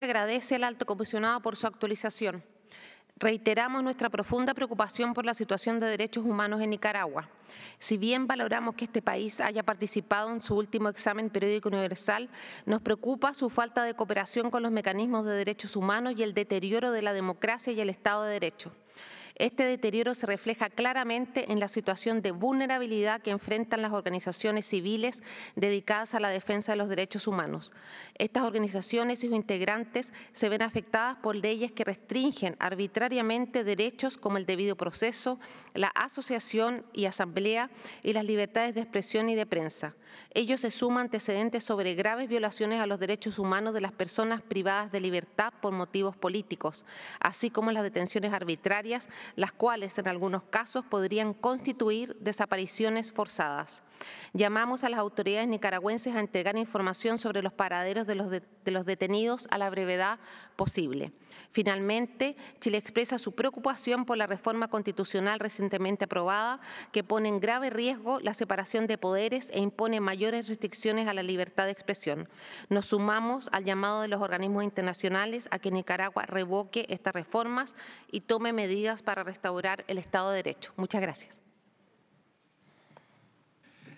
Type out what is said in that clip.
Agradece al Alto Comisionado por su actualización. Reiteramos nuestra profunda preocupación por la situación de derechos humanos en Nicaragua. Si bien valoramos que este país haya participado en su último examen periódico universal, nos preocupa su falta de cooperación con los mecanismos de derechos humanos y el deterioro de la democracia y el Estado de Derecho. Este deterioro se refleja claramente en la situación de vulnerabilidad que enfrentan las organizaciones civiles dedicadas a la defensa de los derechos humanos. Estas organizaciones y sus integrantes se ven afectadas por leyes que restringen arbitrariamente derechos como el debido proceso, la asociación y asamblea y las libertades de expresión y de prensa. Ello se suma a antecedentes sobre graves violaciones a los derechos humanos de las personas privadas de libertad por motivos políticos, así como las detenciones arbitrarias, las cuales en algunos casos podrían constituir desapariciones forzadas. Llamamos a las autoridades nicaragüenses a entregar información sobre los paraderos de los detenidos a la brevedad posible. Finalmente, Chile expresa su preocupación por la reforma constitucional recientemente aprobada, que pone en grave riesgo la separación de poderes e impone mayores restricciones a la libertad de expresión. Nos sumamos al llamado de los organismos internacionales a que Nicaragua revoque estas reformas y tome medidas para restaurar el Estado de Derecho. Muchas gracias.